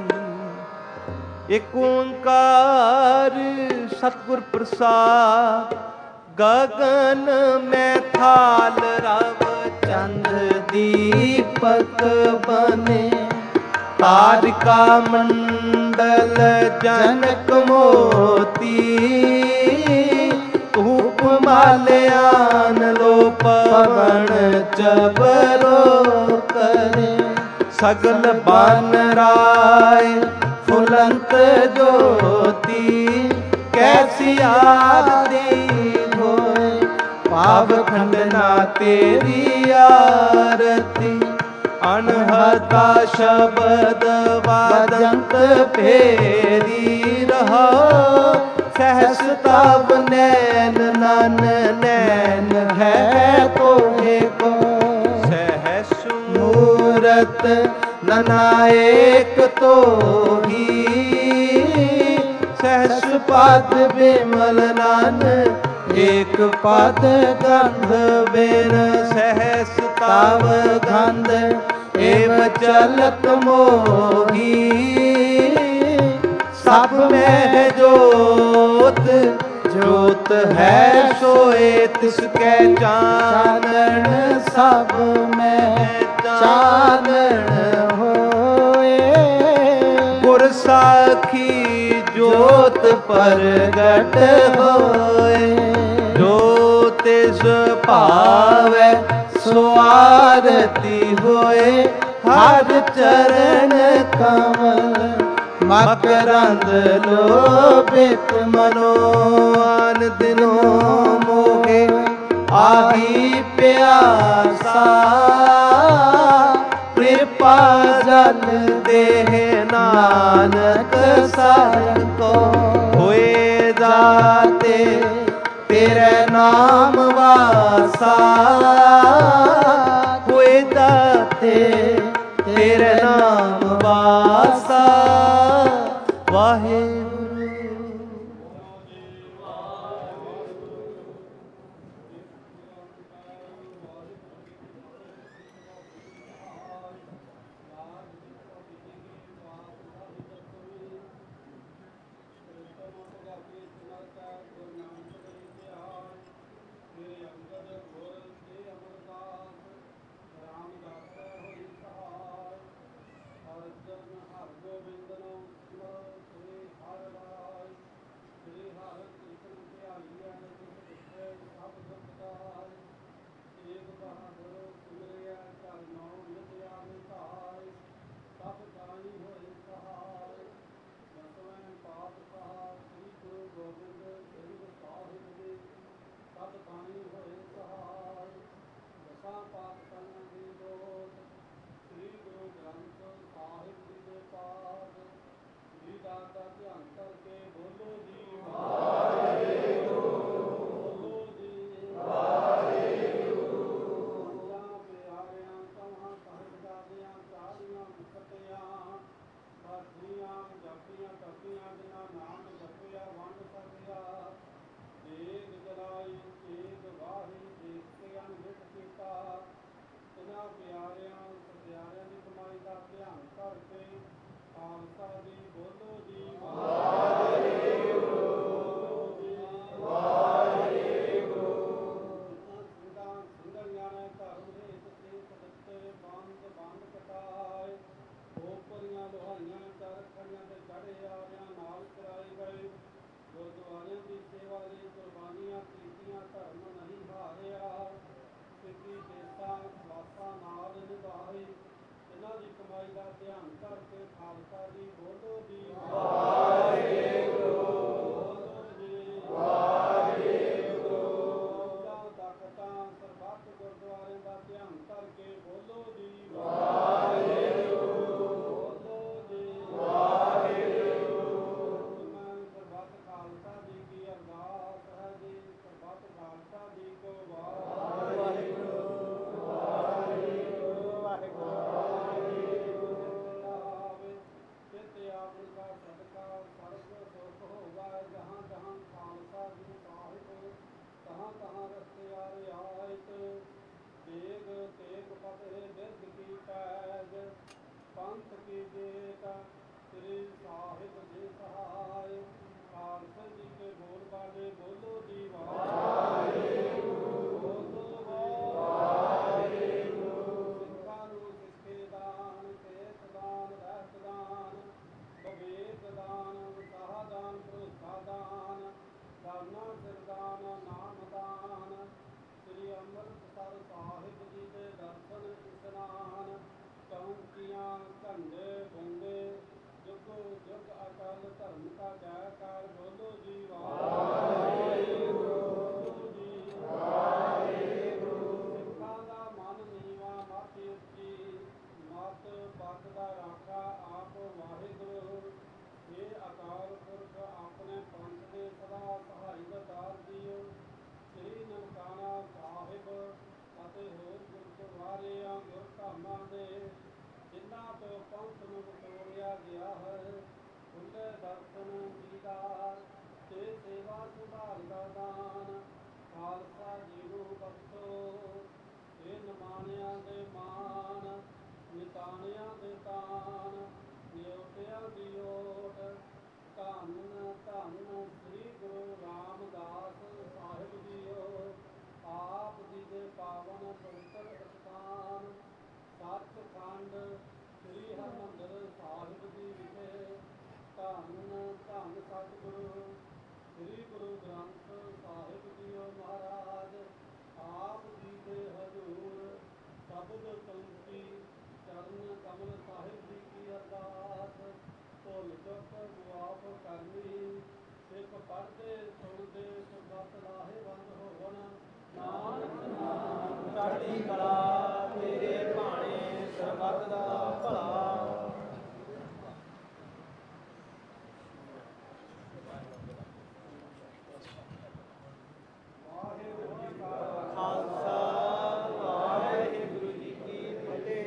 ਏਕ ਓੰਕਾਰ ਸਤਿਗੁਰ ਪ੍ਰਸਾਦ, ਗਗਨ ਮੈਂ ਥਾਲ ਰਵ ਚੰਦ ਦੀਪਕ ਬਨੇ, ਤਾਰਿਕਾ ਮੰਡਲ ਜਨਕ ਮੋਤੀ, ਧੂਪ ਮਾਲਿਆਨ ਲੋ ਪਵਨ ਚਬਰੋ ਕਰੇ, ਸਗਲ ਬਨ ਰਾਏ ਫੁਲੰਤ ਜੋਤੀ, ਕੈਸੀ ਆਰਤੀ ਹੋਏ ਭਾਵ ਖੰਡਨਾ ਤੇਰੀ ਆਰਤੀ। ਅਨਹਤਾ ਸ਼ਬਦ ਵਾਜੰਤ ਫੇਰੀ ਰਹਾ, ਸਹਸ ਤਬ ਨੈਨ ਨਨ ਨੈਨ ਹੈ ਤੋਹੇ ਕੋ, ਸਹਸ ਮੂਰਤ ਨਨਾਇਕ ਤੋਹੀ, ਸਹਸ ਪਦ ਬਿਮਲ ਨਨ ਏਕ ਪਦ ਗੰਧ ਬਿਨ, ਸਹਸ ਤਵ ਗੰਧ ਏਵ ਚਲਤ ਮੋਹੀ, ਸਭ ਮੈਂ ਜੋਤ ਜੋਤ ਹੈ ਸੋਏ ਤਿਸਕੈ ਚਾਨਣ, ਸਭ ਮੈਂ ਚਾਨਣ ਹੋਏ। ਗੁਰ ਸਾਖੀ ਜੋਤ ਪ੍ਰਗਟ ਹੋਏ, ਜੋ ਤਿਸ ਭਾਵੈ ਸੋ ਆਰਤੀ ਹੋਏ। ਹਰ ਚਰਨ ਕਮਲ ਮਕਰੰਦ ਲੋਭਿਤ ਮਨੋ, ਆਨ ਦਿਨੋ ਮੋਹੇ ਆਹੀ ਪਿਆਸਾ, ਕਿਰਪਾ ਜਲ ਦੇਹ ਨਾਨਕ ਸਰਨ ਕੋ, ਹੋਏ ਜਾਤੇ ਤੇਰੇ ਨਾਮ ਵਾਸਾ, ਹੋਏ ਜਾਤੇ ਤੇਰੇ ਨਾਮ ਵਾਸਾ। ਵਾਹਿਗੁਰੂ। ਹਰ ਗੋਬਿੰਦ ਨਾਮ ਸਿਮਰੋ ਦਾ ਧਿਆਨ ਕਰਕੇ ਖਾਲਸਾ ਜੀ ਬੋਲੋ ਜੀ ਵਾਹਿਗੁਰੂ ਜੀ ਵਾਹਿਗੁਰੂ। ਸਿੰਘਾਂ ਸਿੰਘਣੀਆਂ ਨੇ ਧਰਮ ਹੇਤ ਸੇਤ ਦਿੱਤੇ ਬੰਦ ਬੰਦ ਕਟਾਏ ਖੋਪਰੀਆਂ ਲੋਹਾਈਆਂ ਚਰਖੜੀਆਂ ਤੇ ਚੜੇ ਆਰਿਆਂ ਨਾਲ ਕਰਾਏ ਗਏ ਗੁਰਦੁਆਰਿਆਂ ਦੀ ਸੇਵਾ ਲਈ ਕੁਰਬਾਨੀਆਂ ਕੀਤੀਆਂ ਧਰਮ ਨਹੀਂ ਹਾਰਿਆ ਸਿੱਖੀ ਦੇਸਾਂ ਖਲਾਸਾਂ ਨਾਲ ਨਿਭਾਏ ਇਹਨਾਂ ਦੀ ਕਮਾਈ ਦਾ ਧਿਆਨ ਕਰਕੇ ਖਾਲਸਾ ਜੀ ਬੋਲੋ ਜੀ ਵਾਹਿਗੁਰੂ ਬੋਲੋ ਜੀ ਵਾਹਿਗੁਰੂ। ਤਾਕਤਾਂ ਸਰਬੱਤ ਗੁਰਦੁਆਰਿਆਂ ਦਾ ਧਿਆਨ ਕਰਕੇ ਬੋਲੋ ਜੀ ਵਾਹਿਗੁਰੂ ਬੋਲੋ ਜੀ ਵਾਹਿਗੁਰੂ। ਮੈਂ ਸਰਬੱਤ ਖਾਲਸਾ ਜੀ ਕੀ ਅਰਦਾਸ ਹੈ ਜੀ ਸਰਬੱਤ ਖਾਲਸਾ ਜੀ ਕੋ ਵਾਹਿਗੁਰੂ ਵਾਹਿਗੁਰੂ ਵਾਹਿਗੁਰੂ। ਚਿਤ ਆਪਨ ਦਾ ਸਦਕਾ ਸਰਬ ਸੁਖ ਹੋਗਾ ਜਹਾਂ ਜਹਾਂ ਖਾਲਸਾ ਜੀ ਸਾਹਿਬ ਤਹਾਂ ਤਹਾਂ ਰਸਤੇ ਆਰੇ ਆਇਤ ਦੇਗ ਤੇਗ ਫਤਿਹ ਬਿਰਧ ਕੀ ਪੈਜ ਪੰਥ ਕੀ ਜੇਤ ਸ੍ਰੀ ਸਾਹਿਬ ਜੀ ਸਹਾਇ ਖਾਲਸੇ ਜੀ ਕੇ ਬੋਲ ਬਾਲੇ ਬੋਲੋ ਜੀ ਵਾਹਿਗੁਰੂ ਬੋਲੋ ਵਾਹਿਗੁਰੂ। ਸਿੱਖਾਂ ਨੂੰ ਸਿੱਖੇ ਦਾਨ ਕੇਸ ਦਾਨ ਰਹਿਤ ਦਾਨ ਵਿਵੇਕ ਦਾਨ ਸਾਹ ਦਾਨ ਭਰੋਸਾ ਦਾਨ ਦਾਨਾ ਸਿਰਦਾਨ ਨਾਮ ਦਾਨ ਸ੍ਰੀ ਅੰਮ੍ਰਿਤਸਰ ਸਾਹਿਬ ਜੀ ਦੇ ਦਰਸ਼ਨ ਇਸ਼ਨਾਨ ਚੌਂਕੀਆਂ ਝੰਡੇ ਬੁੰਗੇ ਜੁਗ ਜੁਗ ਅਕਾਲ ਧਰਮ ਕਾ ਜੈਕਾਰ ਬੋਲੋ ਜੀ ਵਾਹਿਗੁਰੂ ਜੀ ਵਾਹਿਗੁਰੂ। ਸਿੱਖਾਂ ਦਾ ਮਨ ਨੀਵਾਂ ਮੱਤ ਉੱਚੀ ਮੱਤ ਪੱਗ ਦਾ ਰਾਖਾ ਆਪ ਵਾਹਿਗੁਰੂ ਇਹ ਅਕਾਲ ਪੁਰਖ ਆਪਣੇ ਪੰਥ ਦੇ ਸਦਾ ਸਹਾਈ ਦਾਤਾਰ ਜੀਓ ਸ੍ਰੀ ਨਨਕਾਣਾ ਸਾਹਿਬ ਅਤੇ ਹੋਰ ਗੁਰਦੁਆਰਿਆਂ ਗੁਰਧਾਮਾਂ ਦੇ ਜਿਨ੍ਹਾਂ ਤੋਂ ਪੰਥ ਨੂੰ ਵਿਟੋਰਿਆ ਗਿਆ ਹੈ ਖੁੱਲ੍ਹੇ ਦਰਸ਼ਨ ਦੀਦਾਰ ਤੇ ਸੇਵਾ ਸੰਭਾਲ ਦਾ ਦਾਨ ਖਾਲਸਾ ਜੀ ਨੂੰ ਬਖਸ਼ੋ ਇਹ ਨਿਮਾਣਿਆਂ ਦੇ ਮਾਣ ਨਿਤਾਣਿਆਂ ਦੇ ਤਾਣ ਨਿਉਟਿਆਂ ਦੀ ਓਟ ਧੰਨ ਧੰਨ ਸ੍ਰੀ ਗੁਰੂ ਰਾਮਦਾਸ ਸਾਹਿਬ ਜੀਓ ਆਪ ਜੀ ਦੇ ਪਾਵਨ ਪਵਿੱਤਰ ਸਥਾਨ ਸੱਚਖੰਡ ਸ੍ਰੀ ਹਰਿਮੰਦਰ ਸਾਹਿਬ ਜੀ ਵਿਖੇ ਧੰਨ ਧੰਨ ਸਤਿਗੁਰੂ ਸ੍ਰੀ ਗੁਰੂ ਗ੍ਰੰਥ ਸਾਹਿਬ ਜੀਓ ਮਹਾਰਾਜ ਆਪ ਜੀ ਦੇ ਹਜ਼ੂਰ ਸ਼ਬਦ ਸੰਗਤੀ ਚਰਨ ਕਮਲ ਸਾਹਿਬ ਜੀ ਕੀ ਅਰਦਾਸ ਭੁੱਲ ਚੁੱਕ ਮੁਆਫ ਕਰਨੀ ਸਿੱਖ ਪੜ੍ਹਦੇ ਸੁਣਦੇ ਸੁਰਬਤ ਲਾਹੇਵੰਦ ਹੋਵਣ ਨਾਨਕ ਨਾਮ ਚੜ੍ਹਦੀ ਕਲਾ ਤੇਰੇ ਭਾਣੇ ਸਰਬੱਤ ਦਾ ਭਲਾ। ਵਾਹਿਗੁਰੂ ਜੀ ਕਾ ਖਾਲਸਾ ਵਾਹਿਗੁਰੂ ਜੀ ਕੀ ਫਤਿਹ।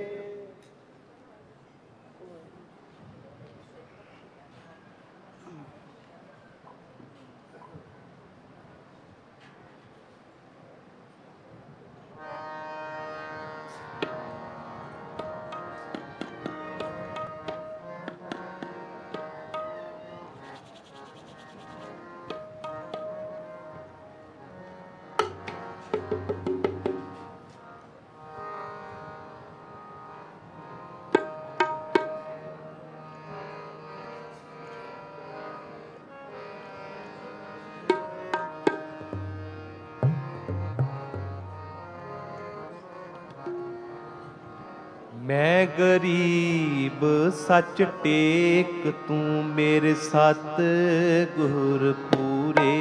ਮੈਂ ਗਰੀਬ ਸੱਚ ਟੇਕ ਤੂੰ ਮੇਰੇ ਸਤ ਗੁਰ ਪੂਰੇ।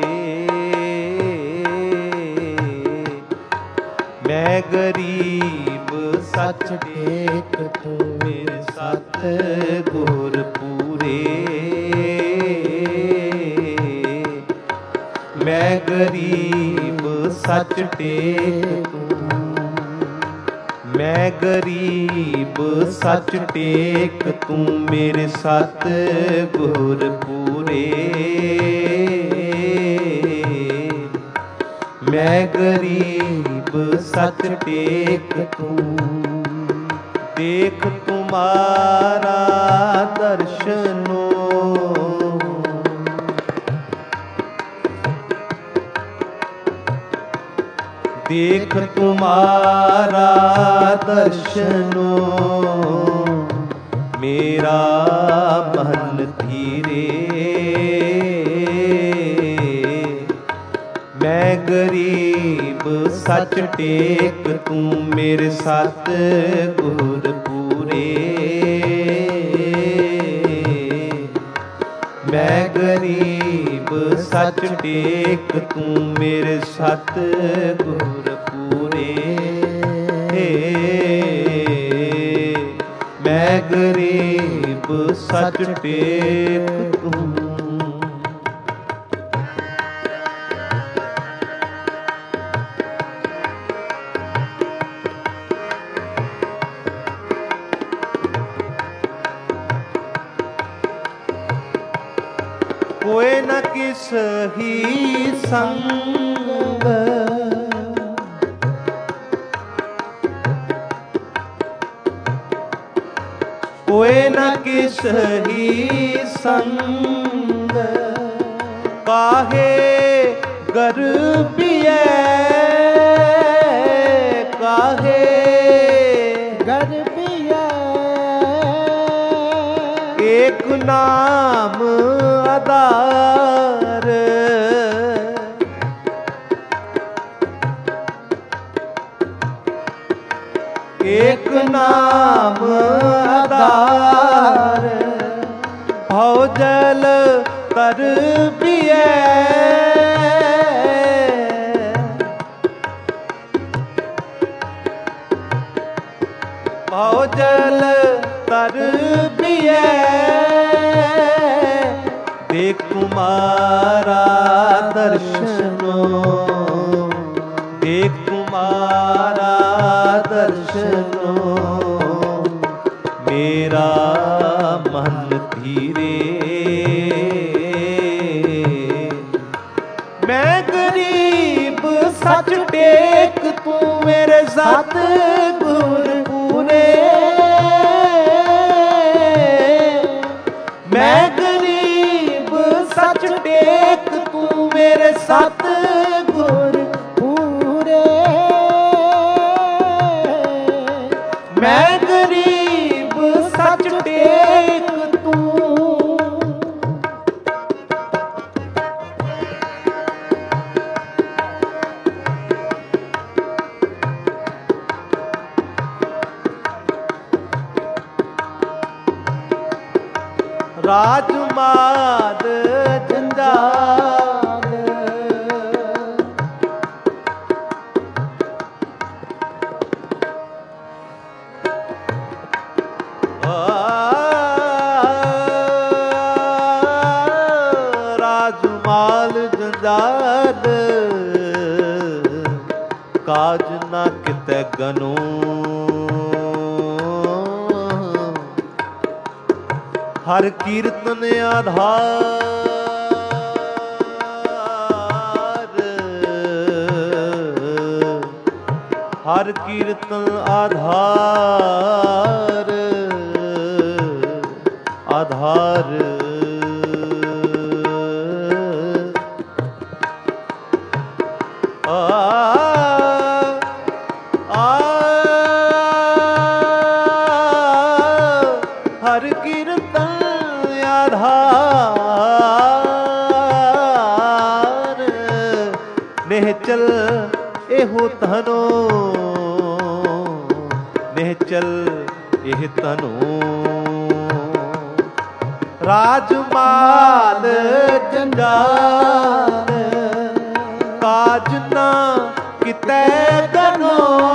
ਮੈਂ ਗਰੀਬ ਸੱਚ ਟੇਕ ਤੂੰ ਮੇਰੇ ਸਤ ਗੁਰ ਪੂਰੇ। ਮੈਂ ਗਰੀਬ ਸੱਚ ਟੇਕ ਤੂੰ ਮੈਂ ਗਰੀਬ ਸੱਚ ਟੇਕ ਤੂੰ ਮੇਰੇ ਸਤ ਗੁਰ ਪੂਰੇ। ਮੈਂ ਗਰੀਬ ਸੱਚ ਟੇਕ ਤੂੰ देख तुम्हारा दर्शनो, देख तुम्हारा दर्शनो, मेरा मन धीरे, मैं गरीब सच टेक तू मेरे सत गुर पूरे, मैं गरीब सच टेक तू मेरे सत गुर पूरे, मैं गरीब सच टेक तू। कोई न किस ही संग, कोई न किस ही संग, काहे गर्भिए, काहे गर्भिए, एक नाम आधार, एक नाम आधार, भव जल कर पिए, भव जल तर पिए, देख तुम्हारा दर्शनो, देख तुम्हारा दर्शनो, मेरा मन धीरे, मैं गरीब सच टेक तू मेरे सत गुर पूरे, मैं गरीब सच टेक तू मेरे सत गुर पूरे, मैं गरीब सच टेक तू। राजमाद जंजाल, राजमाल जंजाल, काज ना किते गनो, हर कीर्तन आधार, हर कीर्तन आधार, आधार, आ, आ, हर कीर्तन आधार, निहचल एहो तनो, निहचल एह तनो, राजमाल जंजाल, काज ना किते गनो,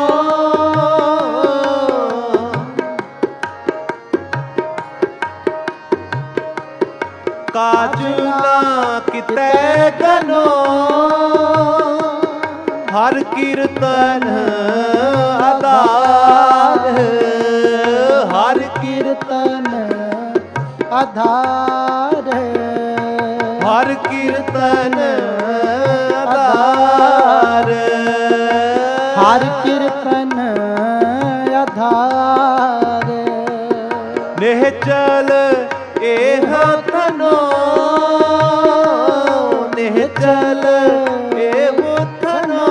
काज ना किते गनो, हर कीर्तन आधार, हर कीर्तन आधार, हर कीर्तन आधार, हर कीर्तन आधार, ਨਿਹਚਲ ਇਹ ਤਨੋ ਨਿਹਚਲ ਇਹ ਤਨੋ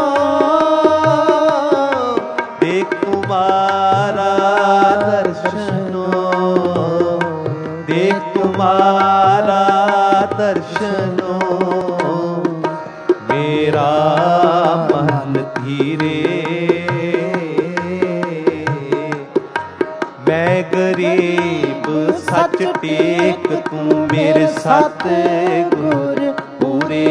ਦੇਖ ਤੁਮਾਰਾ ਦਰਸ਼ਨੋ ਦੇਖ ਤੁਮਾਰਾ ਦਰਸ਼ਨੋ ਮੇਰਾ ਮਨ ਧੀਰੇ ਮੈਂ ਗਰੀਬ ਸੱਚ ਟੇਕ ਤੂੰ ਮੇਰੇ ਸਤ ਗੁਰ ਪੂਰੇ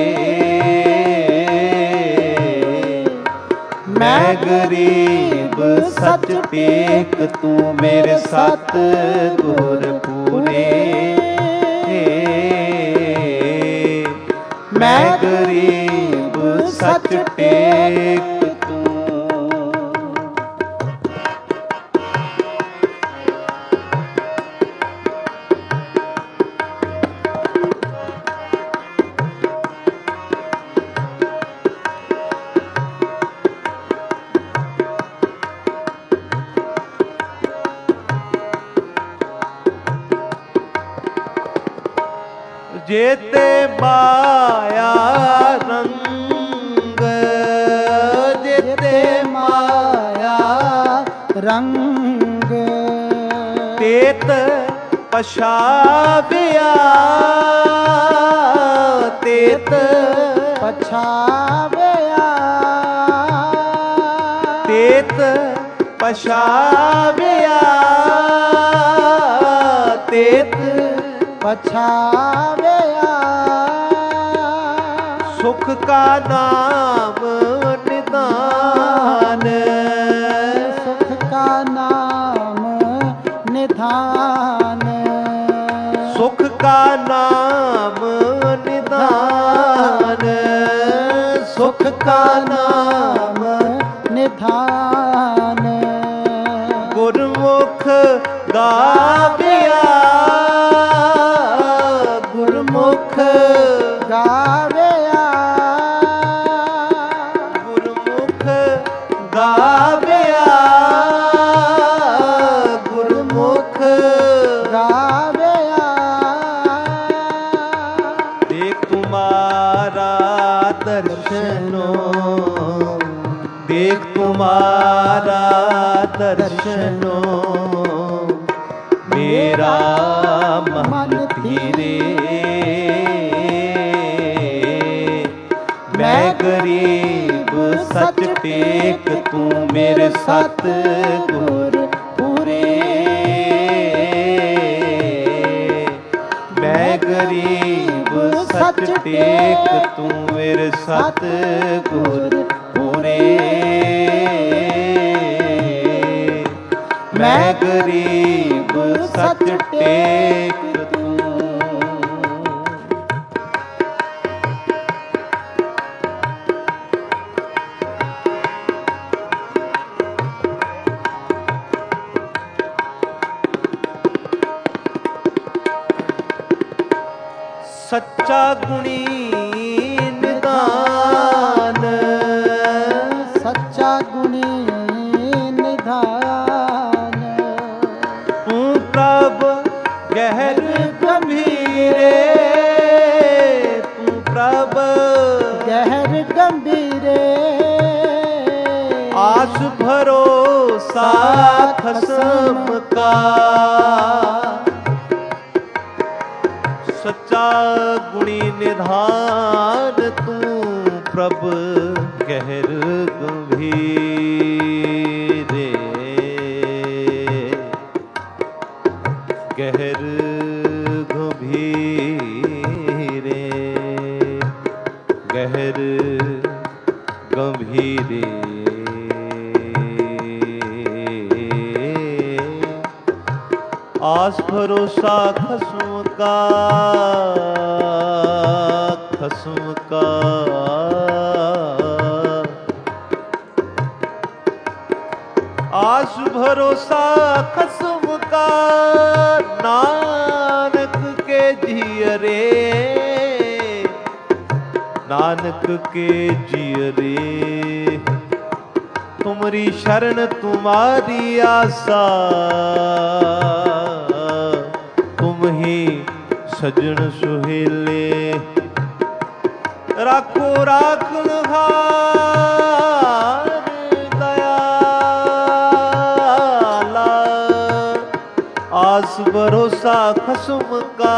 ਮੈਂ ਗਰੀਬ ਸੱਚ ਟੇਕ ਤੂੰ ਮੇਰੇ ਸਤ ਗੁਰ ਪੂਰੇ ਮੈਂ ਗਰੀਬ ਸੱਚ ਟੇਕ ਤੂੰ ਜੇਤੇ ਮਾਇਆ ਰੰਗ ਜੇਤੇ ਮਾਇਆ ਰੰਗ ਤੇਤ ਪਛਾਵਿਆ ਤੇਤ ਪਛਾਵਿਆ ਤੇਤ ਪਛਾਵਿਆ ਤੇਤ ਪਛਾਵਿਆ ਸੁਖ ਕਾ ਨਾਮ ਨਿਦਾਨ ਸੁਖ ਕਾ ਨਾਮ ਨਿਧਾਨ ਸੁਖ ਕਾ ਨਾਮ ਨਿਦਾਨ ਸੁਖ ਕਾ ਨਾਮ ਨਿਧਾਨ ਗੁਰਮੁਖ ਗਾਵਿਆ ਗੁਰਮੁਖ ਗਾਵਿਆ ਗੁਰਮੁਖ ਗਾਵਿਆ ਗੁਰਮੁਖ ਗਾਵਿਆ ਦੇਖ ਤੁਮਾਰਾ ਦਰਸ਼ਨੋ ਦੇਖ ਤੁਮਾਰਾ ਦਰਸ਼ਨੋ ਮੇਰਾ ਮਨ ਧੀਰੇ ਮੈਂ ਗਰੀਬ ਸੱਚ ਟੇਕ ਤੂੰ ਮੇਰੇ ਸਤ ਗੁਰ ਪੂਰੇ ਮੈਂ ਗਰੀਬ ਸੱਚ ਟੇਕ ਤੂੰ ਮੇਰੇ ਸਤ ਗੁਰ ਪੂਰੇ ਮੈਂ ਗਰੀਬ ਸੱਚ ਟੇਕ ਤੂੰ ਸੱਚਾ ਗੁਣੀ ਨਿਦਾਨ ਸੱਚਾ ਗੁਣੀ ਨਿਧਾਨ ਤੂੰ ਪ੍ਰਭ ਗਹਿਰ ਗੰਭੀਰੇ ਤੂੰ ਪ੍ਰਭ ਗਹਿਰ ਗੰਭੀਰੇ ਆਸ ਭਰੋਸਾ ਖਸਮ ਕਾ ਸੱਚਾ ਗੁਣੀ ਨਿਧਾਨ ਤੂੰ ਪ੍ਰਭ ਗਹਿਰ ਗੰਭੀਰੇ ਗਹਿਰ ਗੰਭੀਰੇ ਗਹਿਰ ਗੰਭੀਰੇ ਆਸ ਭਰੋਸਾ ਖਸਮ ਕਾ ਖਸਮ ਕਾ ਆਸ ਭਰੋਸਾ ਖਸਮ ਕਾ ਨਾਨਕ ਕੇ ਜੀਅਰੇ ਨਾਨਕ के जियरे तुमरी शरण तुम्हारी आशा ਸਜਣ ਸੁਹੇਲੇ ਰਾਖੋ ਰਾਖਣ ਹਾਰ ਦਇਆਲਾ ਆਸ ਭਰੋਸਾ ਖਸਮ ਕਾ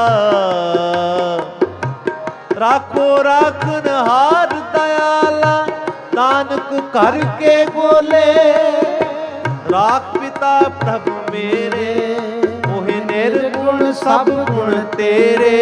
ਰਾਖੋ ਰਾਖਣ ਹਾਰ ਦਇਆਲਾ ਨਾਨਕ ਘਰ ਕੇ ਬੋਲੇ ਰਾਖ ਪਿਤਾ ਪ੍ਰਭ ਮੇਰੇ ਮੋਹਿ ਨਿਰਗੁਣ ਸਭ ਗੁਣ ਤੇਰੇ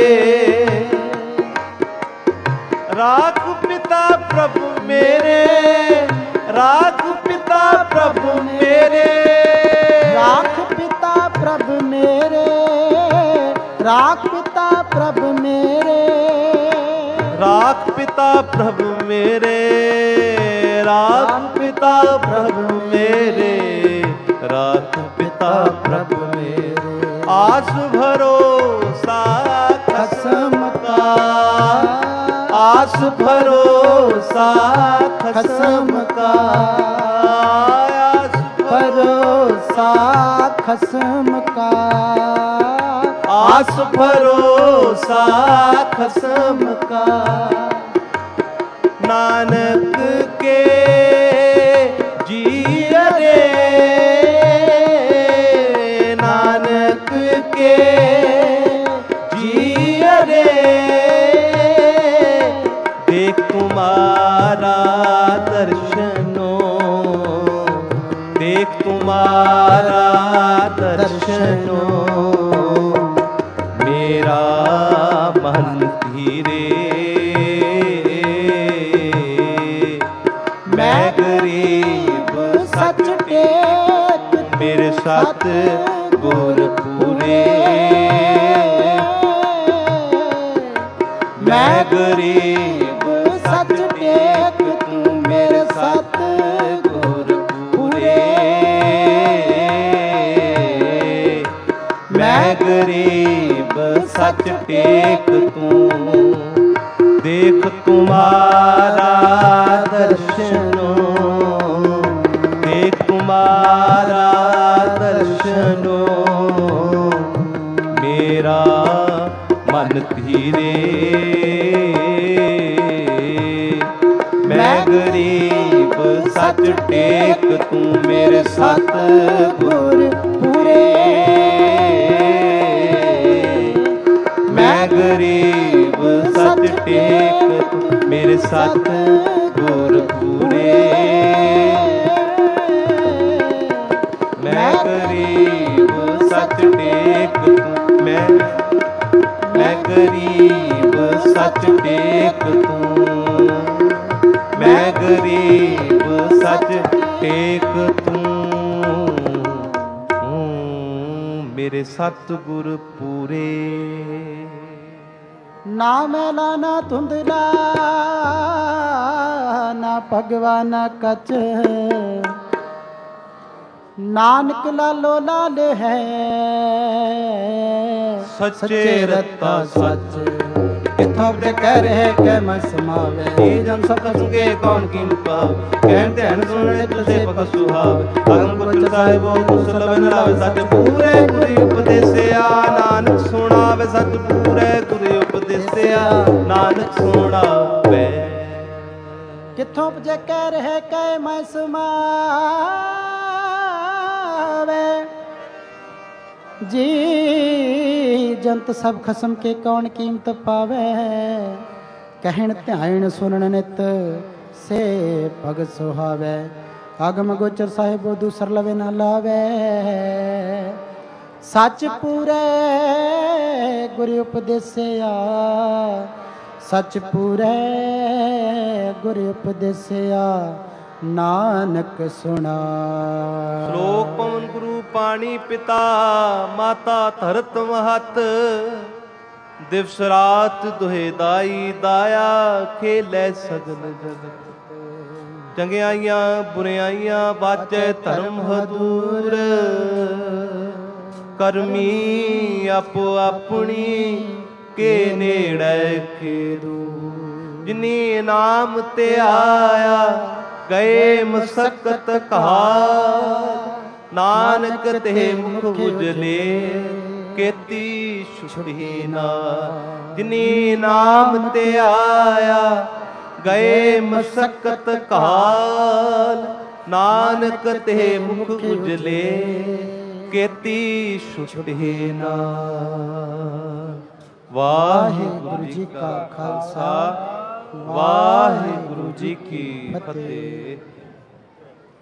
ਰਾਖ ਪਿਤਾ ਪ੍ਰਭ ਮੇਰੇ ਰਾਖ ਪਿਤਾ ਪ੍ਰਭ ਮੇਰੇ ਰਾਖ ਪਿਤਾ ਪ੍ਰਭ ਮੇਰੇ ਰਾਖ ਪਿਤਾ ਪ੍ਰਭ ਮੇਰੇ ਰਾਖ ਪਿਤਾ ਪ੍ਰਭ ਮੇਰੇ ਰਾਖ ਪਿਤਾ ਪ੍ਰਭ ਮੇਰੇ ਰਾਖ ਪਿਤਾ ਪ੍ਰਭ ਮੇਰੇ ਆਸ ਭਰੋਸਾ ਖਸਮ ਕਾ ਆਸ ਭਰੋਸਾ ਖਸਮ ਕਾ ਆਸ ਭਰੋਸਾ ਖਸਮ ਕਾ ਆਸ ਭਰੋਸਾ ਖਸਮ ਕਾ ਨਾਨਕ ਕੇ ਜੀਅਰੇ ਨਾਨਕ ਕੇ ਜੀਅਰੇ ਦੇਖ ਤੁਮਾਰਾ ਦਰਸ਼ਨੋ ਦੇਖ ਤੁਮਾਰਾ ਦਰਸ਼ਨੋ ਮੇਰਾ ਮਨ ਧੀਰੇ ਮੈਂ ਗਰੀਬ ਸੱਚ ਟੇਕ ਮੇਰੇ ਸਤ ਗੁਰ ਪੂਰੇ ਮੈਂ ਗਰੀਬ ਸੱਚ ਟੇਕ ਤੂੰ ਮੇਰੇ ਸਤ ਗੁਰ ਪੂਰੇ ਮੈਂ ਗਰੀਬ ਸੱਚ ਟੇਕ ਤੂੰ ਦੇਖ ਤੁਮਾਰਾ ਦਰਸ਼ਨੋ ਦੇਖ ਤੁਮਾਰਾ ਦਰਸ਼ਨੋ ਮੇਰਾ ਮਨ ਧੀਰੇ ਮੈਂ ਗਰੀਬ ਸੱਚ ਟੇਕ ਤੂੰ ਮੇਰੇ ਸਤ ਗੁਰ ਪੂਰੇ ਮੈਂ ਗਰੀਬ ਸੱਚ ਟੇਕ ਤੂੰ ਮੇਰੇ ਸਤ ਗੁਰ ਪੂਰੇ ਮੈਂ ਗਰੀਬ ਸੱਚ ਟੇਕ ਤੂੰ ਮੈਂ ਮੈਂ ਗਰੀਬ ਸੱਚ ਟੇਕ ਤੂੰ ਮੈਂ ਗਰੀਬ ਸੱਚ ਟੇਕ ਤੂੰ ਮੇਰੇ ਸਤਿਗੁਰ ਪੂਰੇ ਨਾ ਮੈਲਾ ਨਾ ਧੁੰਦਲਾ ਨਾ ਭਗਵਾਨ ਕਚ ਨਾਨਕ ਲਾਲੋ ਲਾਲ ਹੈ ਸੱਚੇ ਰਤਾ ਸੱਚ ਕਿਥੋਂ ਤੇ ਕਹਿ ਰਹੇ ਕਿ ਮੈਂ ਸਮਾਵੇ ਇਹ ਜਨ ਸਭ ਸੁਗੇ ਕੌਣ ਕੀਮ ਪਾਵ ਕਹਿਣ ਧਿਆਨ ਸੁਣਨੇ ਤੁਸੇ ਪਕ ਸੁਹਾਵ ਅਗਮ ਗੁਰ ਸਾਹਿਬੋ ਕੁਸਲ ਬਨ ਲਾਵੇ ਸੱਚ ਪੂਰੇ ਗੁਰੀ ਉਪਦੇਸਿਆ ਨਾਨਕ ਸੁਣਾਵੇ ਸੱਚ ਪੂਰੇ ਗੁਰੀ ਉਪਦੇਸਿਆ ਨਾਨਕ ਸੁਣਾਵੇ ਕਿਥੋਂ ਜੇ ਕਹਿ ਰਹੇ ਕਿ ਮੈਂ ਸਮਾਵੇ जी जंत सब खसम के कौन कीमत पावे कहन ध्यान सुनन नित से भगत सुहावे आगम गोचर साहिब दूसर लवे ना लावे सच पूरे गुरु उपदेसिया सच पूरे गुरु उपदेसिया नानक सुना। श्लोक पवन गुरु पानी पिता माता धरत महत दिवस रात दुहे दाई दाया खेलै सगल जगत चंगियाइयां बुरियाइयां बाचे धर्म हदूर करमी आपो अपनी के नेड़े के दूर जिनी नाम ते आया गए मसकत काल नानक ते मुख उजले ਕੀਤੀ ਛੁਟੀ ਨਾ। ਜਿਨੀ ਨਾਮ ਤੇ ਆਇਆ ਗਏ ਮਸਕਤ ਕਾਲ, ਨਾਨਕ ਤੇ ਮੁਖ ਉਜਲੇ ਕੀਤੀ ਛੁਟੀ ਨਾ। ਵਾਹਿਗੁਰੂ ਜੀ ਕਾ ਖਾਲਸਾ, ਵਾਹਿਗੁਰੂ ਜੀ ਕੀ ਫਤਿਹ।